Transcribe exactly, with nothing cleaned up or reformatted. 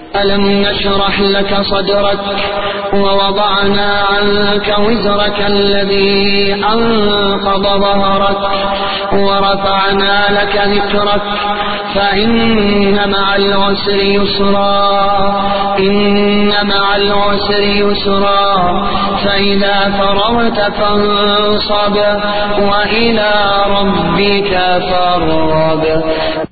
ألم نشرح لك صدرك ووضعنا عنك وزرك الذي أنقض ظهرك ورفعنا لك ذكرك فإن مع العسر يسرا إن مع العسر يسرا فإذا فرغت فانصب وإلى ربك فارغب.